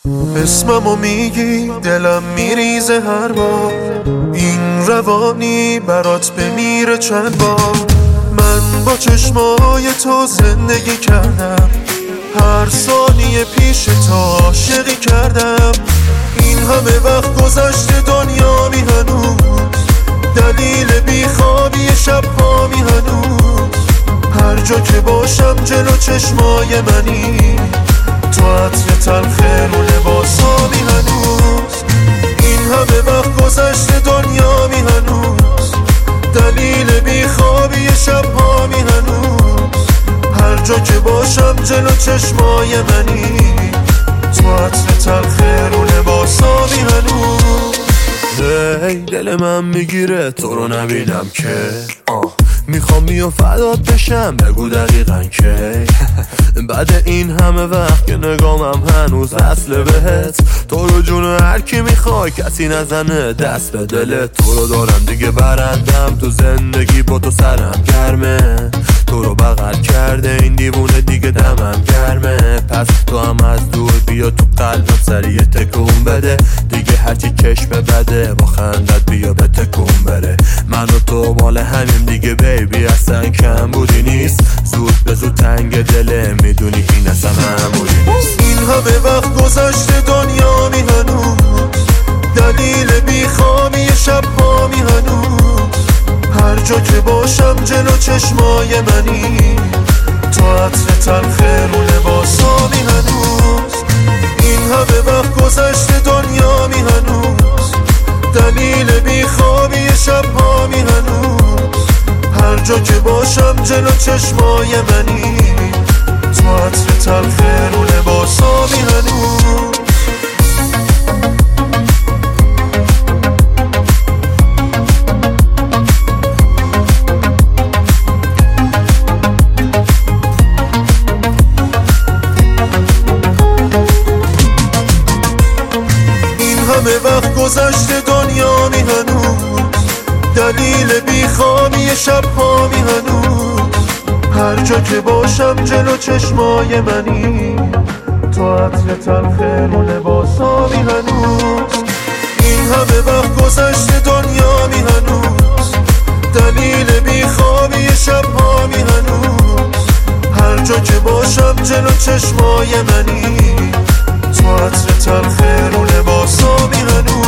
اسممو میگی دلم میریزه هر بار، این روانی برات بمیره چند بار. من با چشمای تو زندگی کردم، هر ثانیه پیش تو عاشقی کردم. این همه وقت گذشته دنیا می هنوز، دلیل بیخوابی شب ها می هنوز. هر جا که باشم جلو چشمای منی، تو عطر تلخ رو لباسا می هنوز. این همه وقت گذشته دنیا می هنوز، دلیل بیخوابی شب ها می هنوز. هر جا که باشم جلو چشمای منی، تو عطر تلخ رو لباسا می هنوز. دل من میگیره تو رو نبینم که میخوام میام فدات بشم، بگو دقیقا که بعد این همه وقت که نگامم هنوز وصله بهت. تو رو جون هر کی میخوای کسی نزنه دست به دلت. تو رو دارم دیگه برندم تو زندگی، با تو سرم گرمه. تو رو بغل کرده این دیوونه دیگه دمم گرمه. پس تو هم از دور بیا تو قلبم سریع تکون بده. دیگه هرچی چشم بده با خندت بیا به تکون بره. من و تو مال همیم دیگه بیبی، اصلا کم بودی نیست. زود به زود تنگ دله میدونی این اصلا معمولی نیست. این همه وقت گذشته دنیا می هنوز، دلیل بیخوابی شب ها می هنوز. هر جا که باشم جلو چشمای منی، تو عطر تلخ رو لباسا می هنوز. این همه وقت گذشته دنیا می هنوز، دلیل بیخوابی شب ها می هنوز. هر جا که باشم جلو چشمای منی، تو عطر تلخ رو لباسا می هنوز. همه وقت گذشته دنیا می هنوز، دلیل بیخوابی شب ها می هنوز. هر جا که باشم جلو چشمای منی، تو عطر تلخ رو لباسا می هنوز. این همه وقت گذشته دنیا می هنوز، دلیل بیخوابی شب ها می هنوز. هر جا که باشم جلو چشمای منی، تو عطر تلخ رو لباسا می هنوز.